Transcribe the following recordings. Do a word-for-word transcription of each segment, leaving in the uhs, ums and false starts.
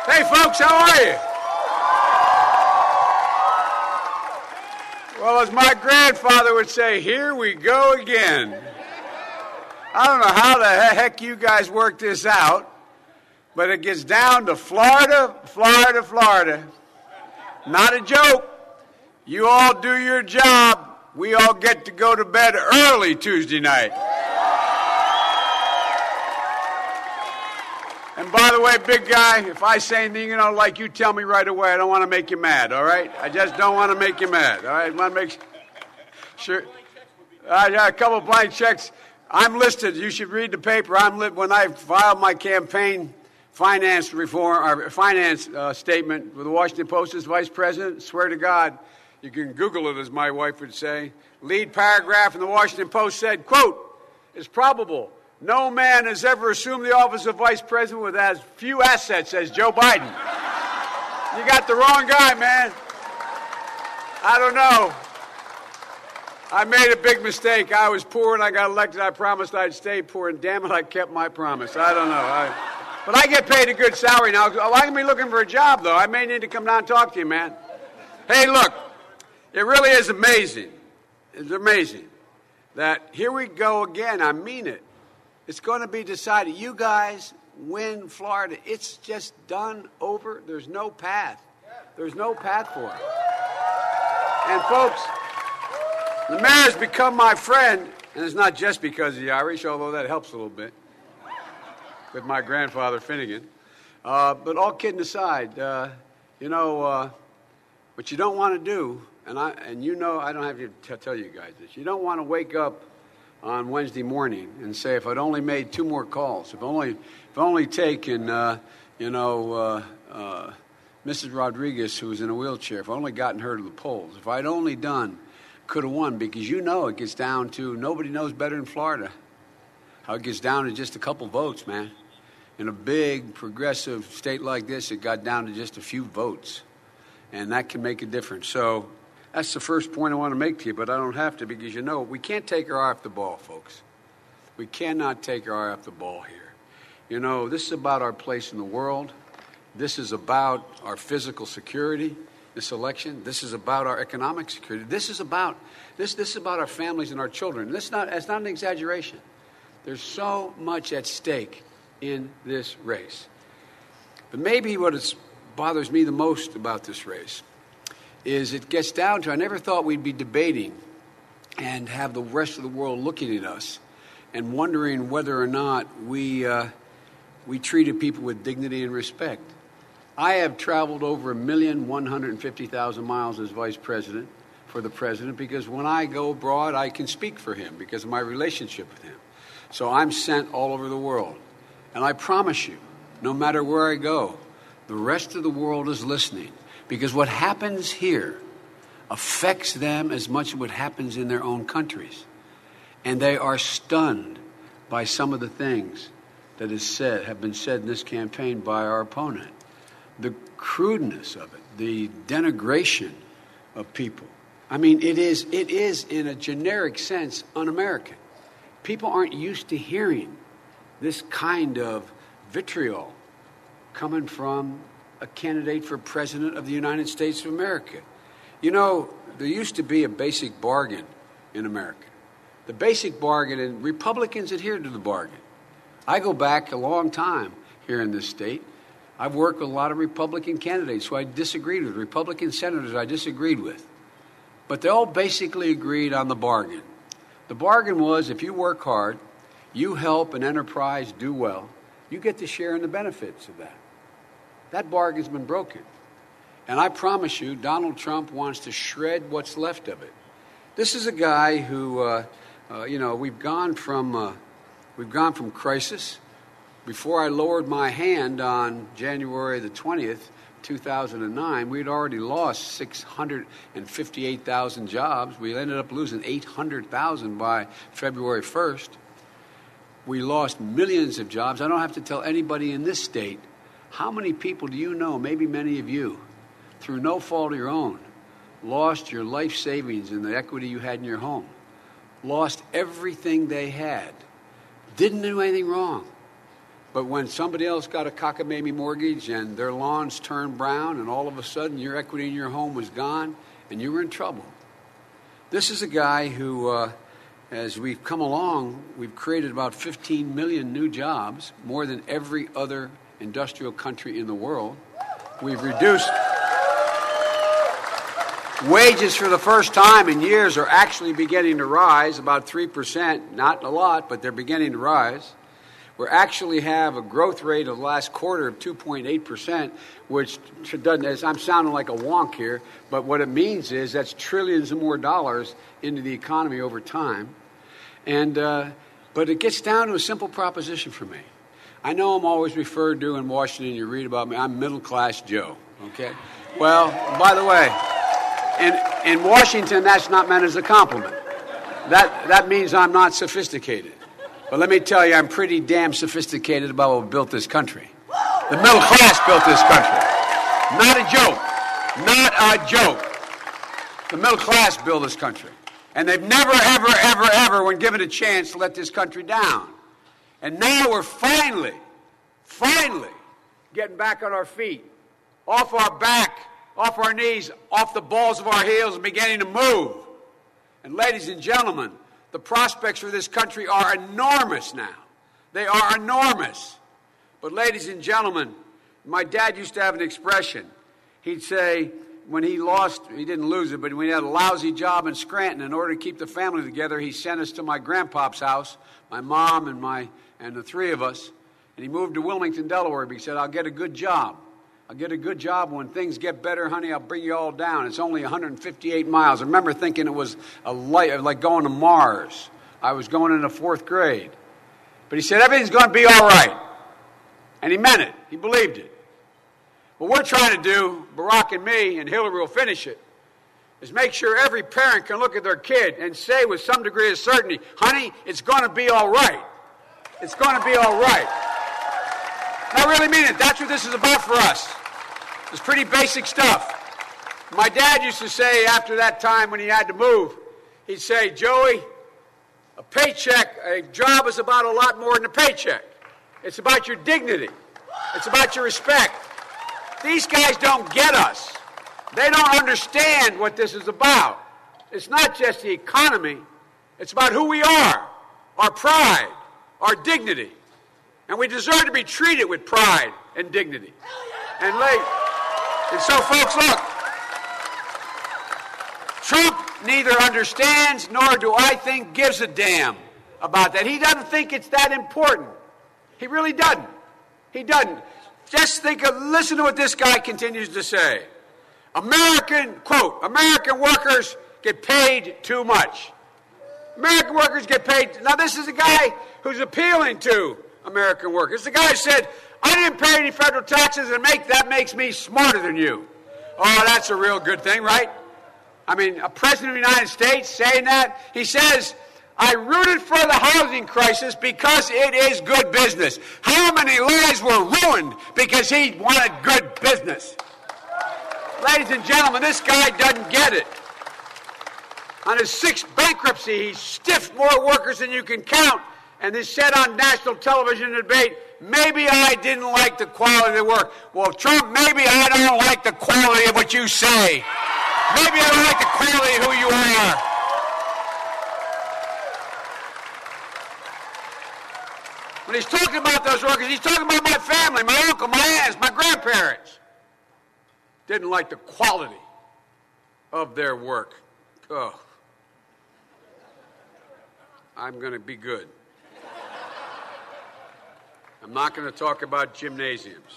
Hey, folks, how are you? Well, as my grandfather would say, here we go again. I don't know how the heck you guys work this out, but it gets down to Florida, Florida, Florida. Not a joke. You all do your job. We all get to go to bed early Tuesday night. And by the way, big guy, if I say anything you don't like, you tell me right away. I don't want to make you mad, all right? I just don't want to make you mad, all right? I want to make sure. I got a couple of blank checks. I'm listed. You should read the paper. I'm li- when I filed my campaign finance reform or finance uh, statement with the Washington Post as vice president. Swear to God, you can Google it, as my wife would say. Lead paragraph in the Washington Post said, quote, "It's probable no man has ever assumed the office of vice president with as few assets as Joe Biden." You got the wrong guy, man. I don't know. I made a big mistake. I was poor and I got elected. I promised I'd stay poor, and damn it, I kept my promise. I don't know. I, but I get paid a good salary now. Why am I looking for a job, though? I may need to come down and talk to you, man. Hey, look, it really is amazing. It's amazing that here we go again. I mean it. It's going to be decided. You guys win Florida. It's just done, over. There's no path. There's no path for it. And, folks, the mayor's become my friend, and it's not just because of the Irish, although that helps a little bit, with my grandfather Finnegan. Uh, but all kidding aside, uh, you know, uh, what you don't want to do, and I and you know, I don't have to t- tell you guys this, you don't want to wake up on Wednesday morning and say, if I'd only made two more calls, if only, if only taken, uh, you know, uh, uh, Missus Rodriguez, who was in a wheelchair, if I only gotten her to the polls, if I'd only done, could have won, because you know it gets down to, nobody knows better than Florida, how it gets down to just a couple votes, man. In a big, progressive state like this, it got down to just a few votes, and that can make a difference. So that's the first point I want to make to you, but I don't have to, because you know, we can't take our eye off the ball, folks. We cannot take our eye off the ball here. You know, this is about our place in the world. This is about our physical security, this election. This is about our economic security. This is about this, this is about our families and our children. This not, it's not an exaggeration. There's so much at stake in this race. But maybe what is, bothers me the most about this race is it gets down to, I never thought we'd be debating and have the rest of the world looking at us and wondering whether or not we uh, we treated people with dignity and respect. I have traveled over a million one hundred fifty thousand miles as vice president for the president, because when I go abroad, I can speak for him because of my relationship with him. So I'm sent all over the world. And I promise you, no matter where I go, the rest of the world is listening, because what happens here affects them as much as what happens in their own countries. And they are stunned by some of the things that is said, have been said in this campaign by our opponent. The crudeness of it, the denigration of people. I mean, it is, it is in a generic sense un-American. People aren't used to hearing this kind of vitriol coming from a candidate for president of the United States of America. You know, there used to be a basic bargain in America. The basic bargain, and Republicans adhered to the bargain. I go back a long time here in this state. I've worked with a lot of Republican candidates who I disagreed with, Republican senators I disagreed with. But they all basically agreed on the bargain. The bargain was, if you work hard, you help an enterprise do well, you get to share in the benefits of that. That bargain's been broken. And I promise you, Donald Trump wants to shred what's left of it. This is a guy who, uh, uh, you know, we've gone from uh, we've gone from crisis. Before I lowered my hand on January the twentieth, two thousand nine, we'd already lost six hundred fifty-eight thousand jobs. We ended up losing eight hundred thousand by February first. We lost millions of jobs. I don't have to tell anybody in this state, how many people do you know, maybe many of you, through no fault of your own, lost your life savings and the equity you had in your home, lost everything they had, didn't do anything wrong, But when somebody else got a cockamamie mortgage and their lawns turned brown and all of a sudden your equity in your home was gone and you were in trouble. This is a guy who, uh, as we've come along, we've created about fifteen million new jobs, more than every other industrial country in the world. We've reduced wages for the first time in years are actually beginning to rise, about three percent, not a lot, but they're beginning to rise. We actually have a growth rate of the last quarter of two point eight percent, which doesn't, I'm sounding like a wonk here, but what it means is that's trillions of more dollars into the economy over time. And uh, but it gets down to a simple proposition for me. I know I'm always referred to in Washington, you read about me, I'm middle-class Joe, okay? Well, by the way, in, in Washington, that's not meant as a compliment. That, that means I'm not sophisticated. But let me tell you, I'm pretty damn sophisticated about what built this country. The middle class built this country. Not a joke. Not a joke. The middle class built this country. And they've never, ever, ever, ever, when given a chance, let this country down. And now we're finally, finally getting back on our feet, off our back, off our knees, off the balls of our heels, and beginning to move. And ladies and gentlemen, the prospects for this country are enormous now. They are enormous. But ladies and gentlemen, my dad used to have an expression. He'd say, when he lost, he didn't lose it, but when he had a lousy job in Scranton, in order to keep the family together, he sent us to my grandpop's house, my mom and my and the three of us, and he moved to Wilmington, Delaware. He said, I'll get a good job. I'll get a good job. When things get better, honey, I'll bring you all down. It's only one hundred fifty-eight miles. I remember thinking it was a light, like going to Mars. I was going into fourth grade. But he said, everything's going to be all right. And he meant it. He believed it. What we're trying to do, Barack and me, and Hillary will finish it, is make sure every parent can look at their kid and say with some degree of certainty, honey, it's going to be all right. It's going to be all right. And I really mean it. That's what this is about for us. It's pretty basic stuff. My dad used to say after that time when he had to move, he'd say, Joey, a paycheck, a job is about a lot more than a paycheck. It's about your dignity. It's about your respect. These guys don't get us. They don't understand what this is about. It's not just the economy. It's about who we are, our pride, our dignity. And we deserve to be treated with pride and dignity. And, late, and so, folks, look. Trump neither understands nor do I think gives a damn about that. He doesn't think it's that important. He really doesn't. He doesn't. Just think of, listen to what this guy continues to say. American, quote, American workers get paid too much. American workers get paid. Now, this is a guy who's appealing to American workers. The guy said, I didn't pay any federal taxes, and make that makes me smarter than you. Oh, that's a real good thing, right? I mean, a president of the United States saying that, he says, I rooted for the housing crisis because it is good business. How many lives were ruined because he wanted good business? Ladies and gentlemen, this guy doesn't get it. On his sixth bankruptcy, he stiffed more workers than you can count, and this said on national television debate, maybe I didn't like the quality of the work. Well, Trump, maybe I don't like the quality of what you say. Maybe I don't like the quality of who you are. When he's talking about those workers, he's talking about my family, my uncle, my aunts, my grandparents. Didn't like the quality of their work. Oh. I'm going to be good. I'm not going to talk about gymnasiums.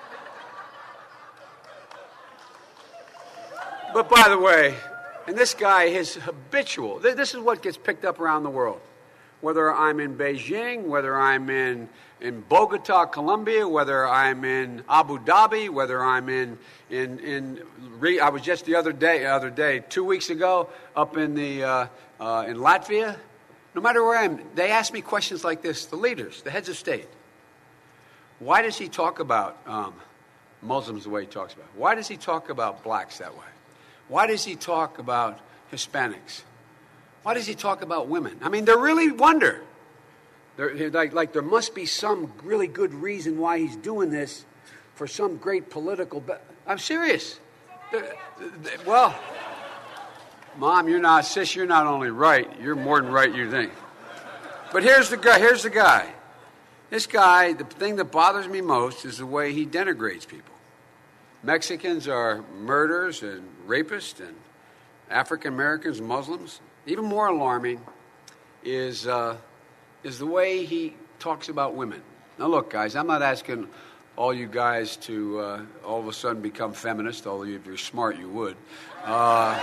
But by the way, and this guy is habitual. This is what gets picked up around the world. Whether I'm in Beijing, whether I'm in, in Bogota, Colombia, whether I'm in Abu Dhabi, whether I'm in, in, in I was just the other day, other day, two weeks ago, up in, the, uh, uh, in Latvia. No matter where I am, they ask me questions like this, the leaders, the heads of state. Why does he talk about um, Muslims the way he talks about? Why does he talk about blacks that way? Why does he talk about Hispanics? Why does he talk about women? I mean, they really wonder. There, like, like there must be some really good reason why he's doing this for some great political... Be- I'm serious. There, there, well, Mom, you're not... Sis, you're not only right, you're more than right you think. But here's the guy. Here's the guy. This guy, the thing that bothers me most is the way he denigrates people. Mexicans are murderers and rapists, and African Americans, Muslims. Even more alarming is uh, is the way he talks about women. Now, look, guys, I'm not asking all you guys to uh, all of a sudden become feminist, although if you're smart, you would. Uh,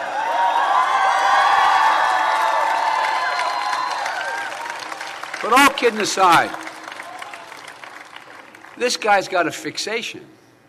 but all kidding aside, this guy's got a fixation.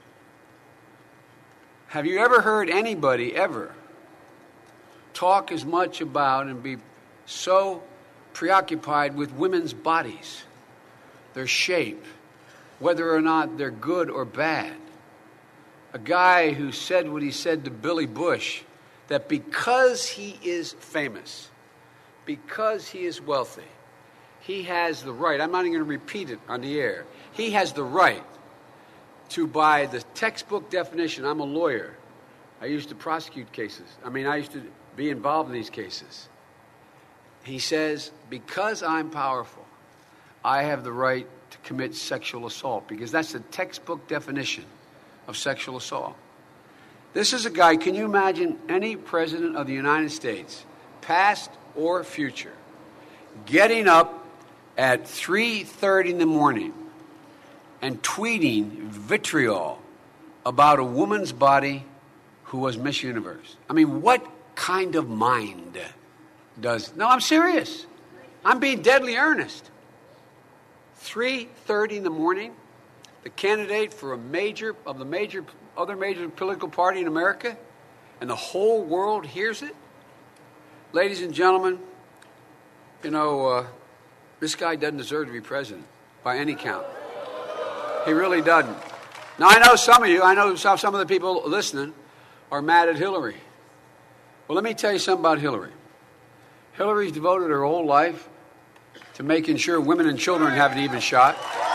Have you ever heard anybody ever talk as much about and be so preoccupied with women's bodies, their shape, whether or not they're good or bad? A guy who said what he said to Billy Bush, that because he is famous, because he is wealthy, he has the right, I'm not even going to repeat it on the air, he has the right to, by the textbook definition, I'm a lawyer. I used to prosecute cases. I mean, I used to be involved in these cases. He says, because I'm powerful, I have the right to commit sexual assault, because that's the textbook definition of sexual assault. This is a guy, can you imagine any president of the United States, past or future, getting up at three thirty in the morning and tweeting vitriol about a woman's body who was Miss Universe? I mean, what kind of mind does... No, I'm serious. I'm being deadly earnest. three thirty in the morning, the candidate for a major, of the major, other major political party in America, and the whole world hears it? Ladies and gentlemen, you know, uh, this guy doesn't deserve to be president by any count. He really doesn't. Now, I know some of you, I know some of the people listening are mad at Hillary. Well, let me tell you something about Hillary. Hillary's devoted her whole life to making sure women and children have an even shot,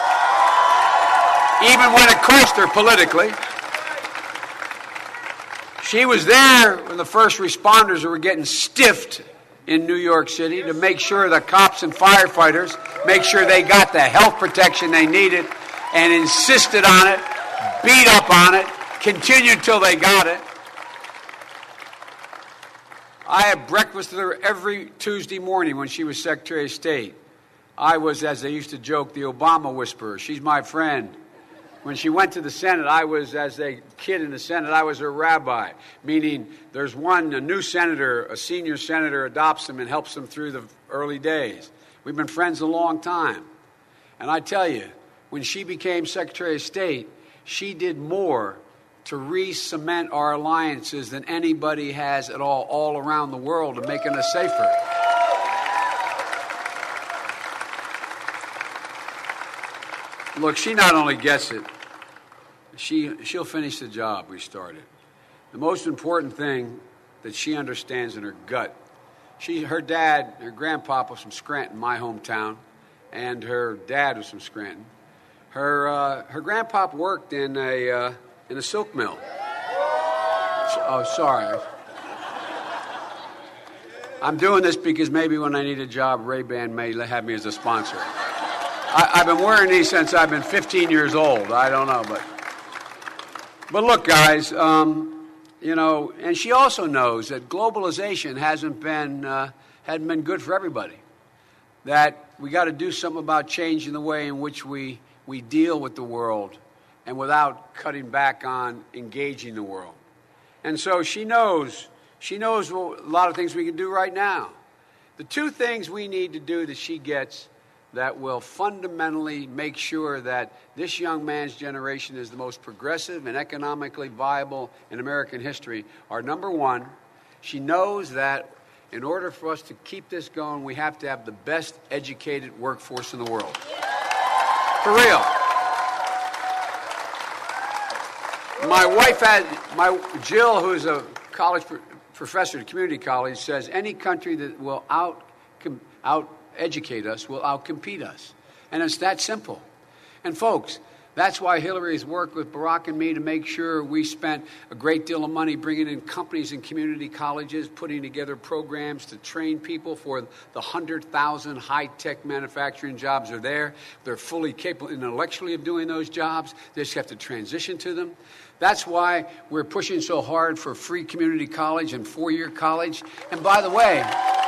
even when it cost her politically. She was there when the first responders were getting stiffed in New York City to make sure the cops and firefighters make sure they got the health protection they needed, and insisted on it, beat up on it, continued till they got it. I had breakfast with her every Tuesday morning when she was Secretary of State. I was, as they used to joke, the Obama whisperer. She's my friend. When she went to the Senate, I was, as a kid in the Senate, I was her rabbi, meaning there's one, a new senator, a senior senator adopts them and helps them through the early days. We've been friends a long time. And I tell you, when she became Secretary of State, she did more to re-cement our alliances than anybody has at all, all around the world, to making us safer. Look, she not only gets it, she, she'll finish the job we started. The most important thing that she understands in her gut, she, her dad, her grandpa was from Scranton, my hometown, and her dad was from Scranton. Her uh, her grandpa worked in a uh, in a silk mill. Oh, sorry. I'm doing this because maybe when I need a job, Ray-Ban may have me as a sponsor. I, I've been wearing these since I've been fifteen years old. I don't know, but but look, guys, um, you know, and she also knows that globalization hasn't been uh, hadn't been good for everybody. That we got to do something about changing the way in which we. we deal with the world, and without cutting back on engaging the world. And so she knows, she knows a lot of things we can do right now. The two things we need to do that she gets that will fundamentally make sure that this young man's generation is the most progressive and economically viable in American history are, number one, she knows that in order for us to keep this going, we have to have the best educated workforce in the world. For real. My wife had, my Jill, who's a college pro- professor at community college, says any country that will out, com, out educate us will out-compete us. And it's that simple. And folks, that's why Hillary's worked with Barack and me to make sure we spent a great deal of money bringing in companies and community colleges, putting together programs to train people for the one hundred thousand high-tech manufacturing jobs are there. They're fully capable intellectually of doing those jobs. They just have to transition to them. That's why we're pushing so hard for free community college and four-year college. And by the way,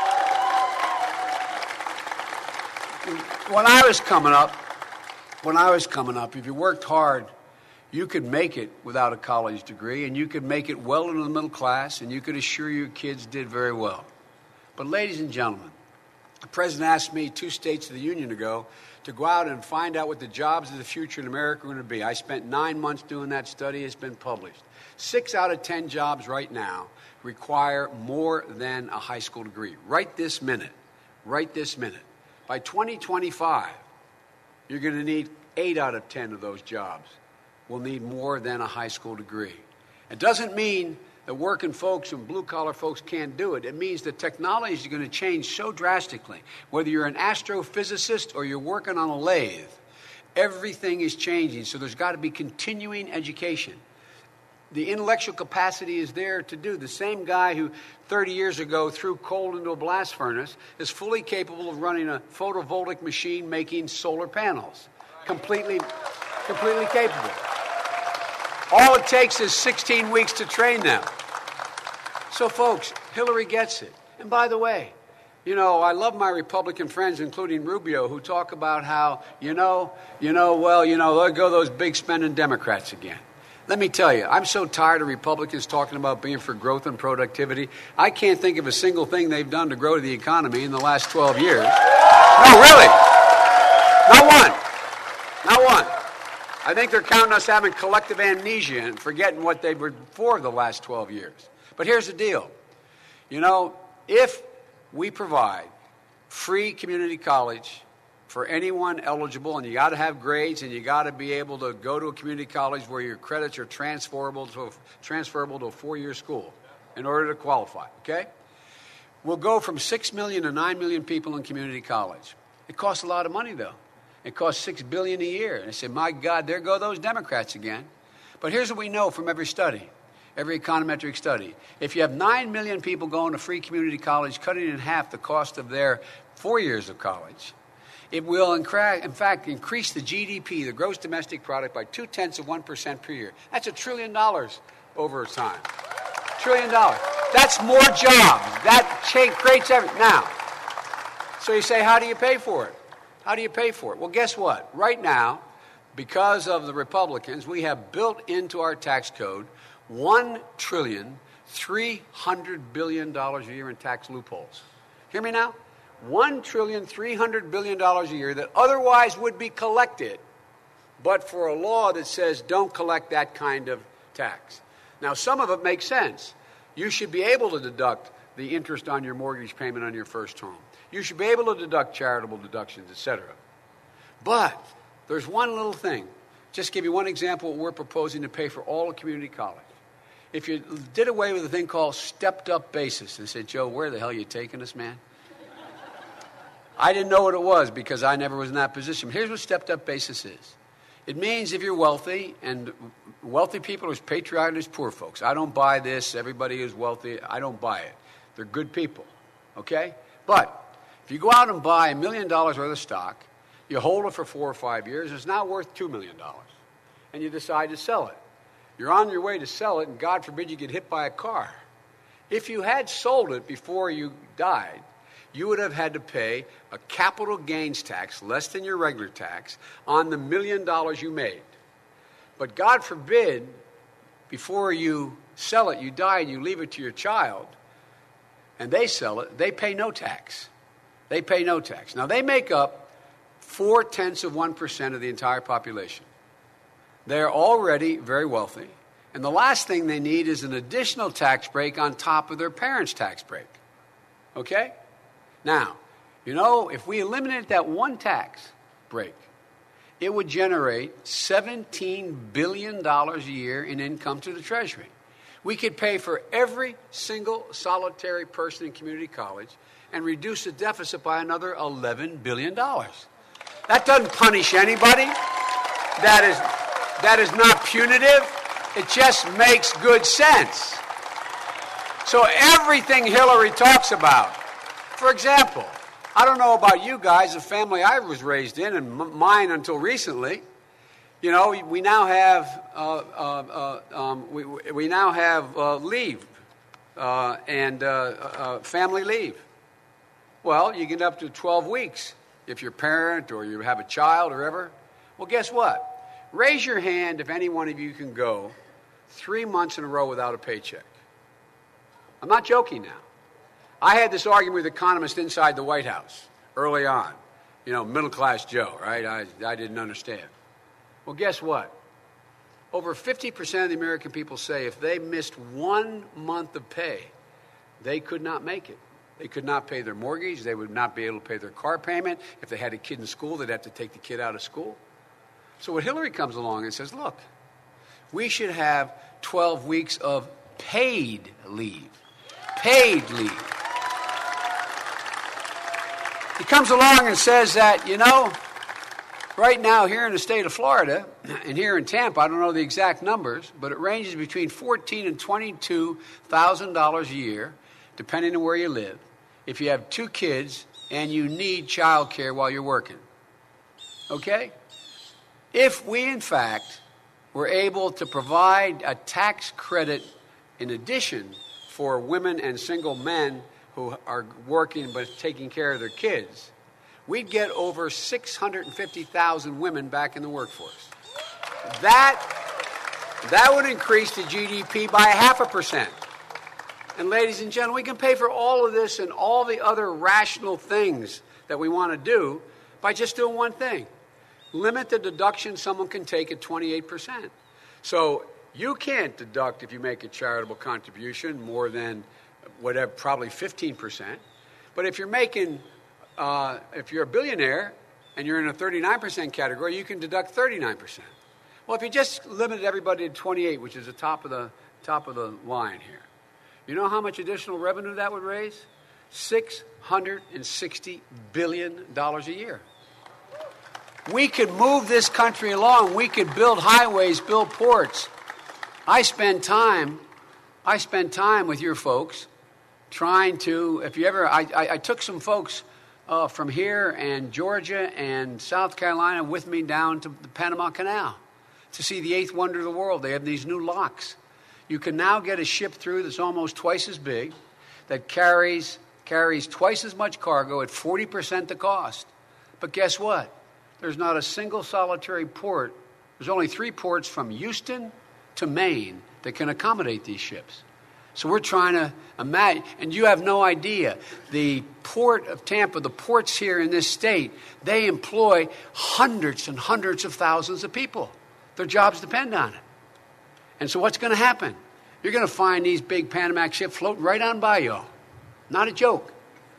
when I was coming up, When I was coming up, if you worked hard, you could make it without a college degree, and you could make it well into the middle class, and you could assure your kids did very well. But ladies and gentlemen, the president asked me two states of the union ago to go out and find out what the jobs of the future in America are going to be. I spent nine months doing that study. It's been published. Six out of ten jobs right now require more than a high school degree. Right this minute. Right this minute. By twenty twenty-five, you're going to need eight out of ten of those jobs will need more than a high school degree. It doesn't mean that working folks and blue-collar folks can't do it. It means that technology is going to change so drastically. Whether you're an astrophysicist or you're working on a lathe, everything is changing. So there's got to be continuing education. The intellectual capacity is there to do. The same guy who thirty years ago threw coal into a blast furnace is fully capable of running a photovoltaic machine making solar panels. Completely, completely capable. All it takes is sixteen weeks to train them. So, folks, Hillary gets it. And by the way, you know, I love my Republican friends, including Rubio, who talk about how, you know, you know, well, you know, there go those big spending Democrats again. Let me tell you, I'm so tired of Republicans talking about being for growth and productivity. I can't think of a single thing they've done to grow the economy in the last twelve years. No, really. Not one. Not one. I think they're counting us having collective amnesia and forgetting what they were for the last twelve years. But here's the deal. You know, if we provide free community college for anyone eligible, and you got to have grades, and you got to be able to go to a community college where your credits are transferable to a, transferable to a four-year school in order to qualify, okay? We'll go from six million to nine million people in community college. It costs a lot of money, though. It costs six billion dollars a year. And I say, my God, there go those Democrats again. But here's what we know from every study, every econometric study. If you have nine million people going to free community college, cutting in half the cost of their four years of college, it will, in fact, increase the G D P, the gross domestic product, by two-tenths of one percent per year. That's a trillion dollars over time. Trillion dollars. That's more jobs. That creates everything. Now, so you say, how do you pay for it? How do you pay for it? Well, guess what? Right now, because of the Republicans, we have built into our tax code one trillion three hundred billion dollars a year in tax loopholes. Hear me now? one trillion three hundred billion dollars a year that otherwise would be collected, but for a law that says don't collect that kind of tax. Now, some of it makes sense. You should be able to deduct the interest on your mortgage payment on your first home. You should be able to deduct charitable deductions, et cetera. But there's one little thing. Just give you one example of what we're proposing to pay for all of community college. If you did away with a thing called stepped-up basis, and said, Joe, where the hell are you taking us, man? I didn't know what it was because I never was in that position. Here's what stepped-up basis is. It means if you're wealthy, and wealthy people are as patriotic as poor folks. I don't buy this. Everybody is wealthy. I don't buy it. They're good people, okay? But if you go out and buy a million dollars worth of stock, you hold it for four or five years, it's now worth two million dollars, and you decide to sell it. You're on your way to sell it, and God forbid you get hit by a car. If you had sold it before you died, you would have had to pay a capital gains tax, less than your regular tax, on the million dollars you made. But God forbid, before you sell it, you die and you leave it to your child, and they sell it, they pay no tax. They pay no tax. Now, they make up four-tenths of one percent of the entire population. They're already very wealthy, and the last thing they need is an additional tax break on top of their parents' tax break. Okay? Now, you know, if we eliminate that one tax break, it would generate seventeen billion dollars a year in income to the Treasury. We could pay for every single solitary person in community college and reduce the deficit by another eleven billion dollars. That doesn't punish anybody. That is, that is not punitive. It just makes good sense. So everything Hillary talks about, for example, I don't know about you guys, the family I was raised in, and m- mine until recently, you know, we, we now have uh, uh, uh, um, we, we now have uh, leave uh, and uh, uh, family leave. Well, you get up to twelve weeks if you're a parent or you have a child or ever. Well, guess what? Raise your hand if any one of you can go three months in a row without a paycheck. I'm not joking now. I had this argument with economists inside the White House early on. You know, middle-class Joe, right? I, I didn't understand. Well, guess what? Over fifty percent of the American people say if they missed one month of pay, they could not make it. They could not pay their mortgage. They would not be able to pay their car payment. If they had a kid in school, they'd have to take the kid out of school. So when Hillary comes along and says, look, we should have twelve weeks of paid leave. Paid leave. He comes along and says that, you know, right now here in the state of Florida and here in Tampa, I don't know the exact numbers, but it ranges between fourteen thousand dollars and twenty-two thousand dollars a year, depending on where you live, if you have two kids and you need child care while you're working. Okay? If we, in fact, were able to provide a tax credit in addition for women and single men who are working but taking care of their kids, we'd get over six hundred fifty thousand women back in the workforce. That, that would increase the G D P by a half a percent. And ladies and gentlemen, we can pay for all of this and all the other rational things that we want to do by just doing one thing. Limit the deduction someone can take at twenty-eight percent. So you can't deduct, if you make a charitable contribution, more than whatever, probably fifteen percent. But if you're making, uh, if you're a billionaire and you're in a thirty-nine percent category, you can deduct thirty-nine percent. Well, if you just limited everybody to twenty-eight, which is the top of the top of the line here, you know how much additional revenue that would raise? six hundred sixty billion dollars a year. We could move this country along. We could build highways, build ports. I spend time, I spend time with your folks trying to, if you ever, I, I, I took some folks uh, from here and Georgia and South Carolina with me down to the Panama Canal to see the eighth wonder of the world. They have these new locks. You can now get a ship through that's almost twice as big, that carries carries twice as much cargo at forty percent the cost. But guess what? There's not a single solitary port. There's only three ports from Houston to Maine that can accommodate these ships. So we're trying to imagine, and you have no idea, the port of Tampa, the ports here in this state, they employ hundreds and hundreds of thousands of people. Their jobs depend on it. And so what's going to happen? You're going to find these big Panamax ships floating right on by y'all. Not a joke.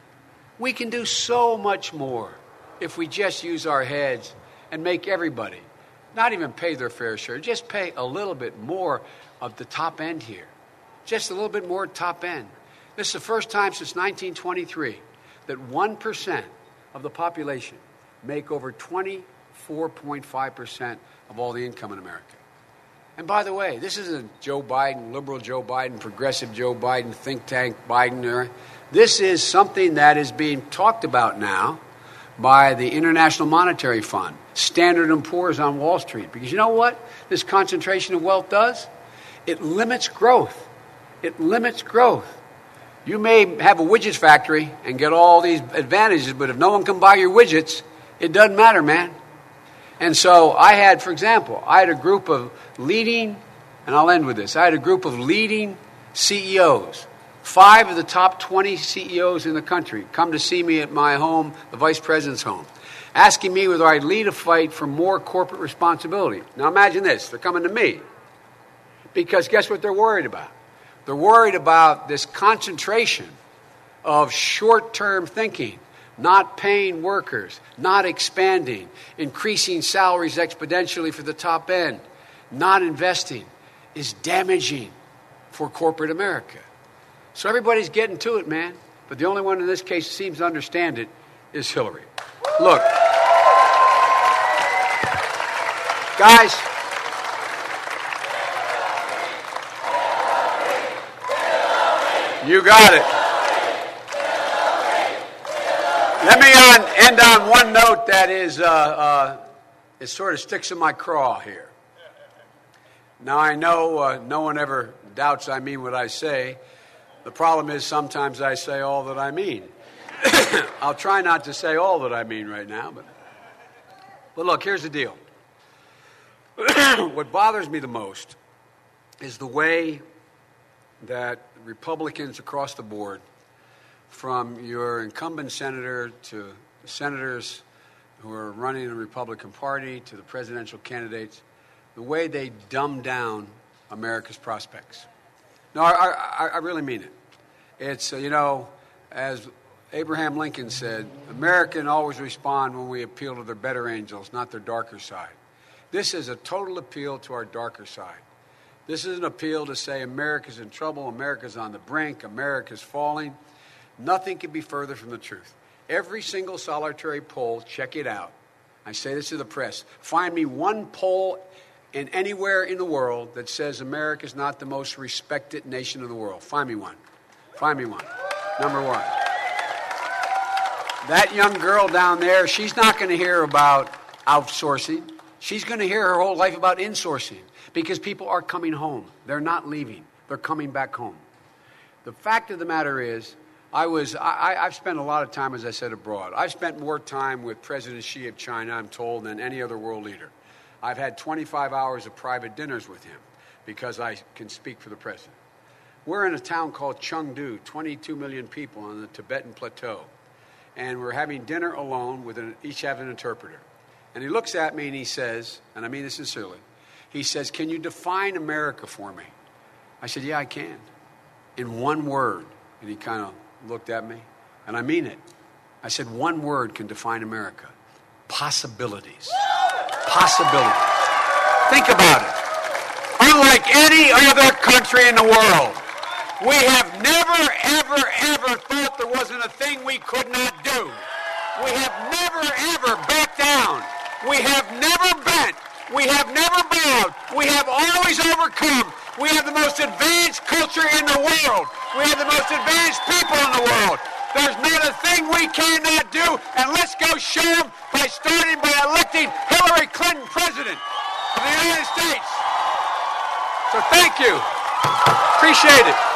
We can do so much more if we just use our heads and make everybody not even pay their fair share, just pay a little bit more of the top end here. Just a little bit more top end. This is the first time since nineteen twenty-three that one percent of the population make over twenty-four point five percent of all the income in America. And by the way, this isn't Joe Biden, liberal Joe Biden, progressive Joe Biden, think tank Biden. Or, this is something that is being talked about now by the International Monetary Fund, Standard and Poor's on Wall Street. Because you know what this concentration of wealth does? It limits growth. It limits growth. You may have a widgets factory and get all these advantages, but if no one can buy your widgets, it doesn't matter, man. And so I had, for example, I had a group of leading, and I'll end with this, I had a group of leading C E Os. Five of the top twenty C E Os in the country come to see me at my home, the vice president's home, asking me whether I'd lead a fight for more corporate responsibility. Now imagine this, they're coming to me because guess what they're worried about? They're worried about this concentration of short-term thinking, not paying workers, not expanding, increasing salaries exponentially for the top end, not investing, is damaging for corporate America. So everybody's getting to it, man. But the only one in this case who seems to understand it is Hillary. Look, Guys, you got it. Let me on, end on one note that is, uh, uh, it sort of sticks in my craw here. Now, I know uh, no one ever doubts I mean what I say. The problem is sometimes I say all that I mean. I'll try not to say all that I mean right now, but, but look, here's the deal. What bothers me the most is the way that Republicans across the board, from your incumbent senator to the senators who are running the Republican Party to the presidential candidates, the way they dumb down America's prospects. No, I, I, I really mean it. It's, uh, you know, as Abraham Lincoln said, Americans always respond when we appeal to their better angels, not their darker side. This is a total appeal to our darker side. This is an appeal to say America's in trouble, America's on the brink, America's falling. Nothing could be further from the truth. Every single solitary poll, check it out. I say this to the press. Find me one poll in anywhere in the world that says America's not the most respected nation in the world. Find me one. Find me one. Number one. That young girl down there, she's not going to hear about outsourcing. She's going to hear her whole life about insourcing because people are coming home. They're not leaving. They're coming back home. The fact of the matter is, I was, I, I've spent a lot of time, as I said, abroad. I've spent more time with President Xi of China, I'm told, than any other world leader. I've had twenty-five hours of private dinners with him because I can speak for the president. We're in a town called Chengdu, twenty-two million people on the Tibetan Plateau. And we're having dinner alone with an, each have an interpreter. And he looks at me and he says, and I mean this sincerely, he says, "Can you define America for me?" I said, "Yeah, I can. In one word." And he kind of looked at me, and I mean it. I said, one word can define America. Possibilities. Possibilities. Think about it. Unlike any other country in the world, we have never, ever, ever thought there wasn't a thing we could not do. We have never, ever backed down. We have never bent. We have never bowed. We have always overcome. We have the most advanced culture in the world. We have the most advanced people in the world. There's not a thing we cannot do, and let's go show them by starting by electing Hillary Clinton president of the United States. So thank you. Appreciate it.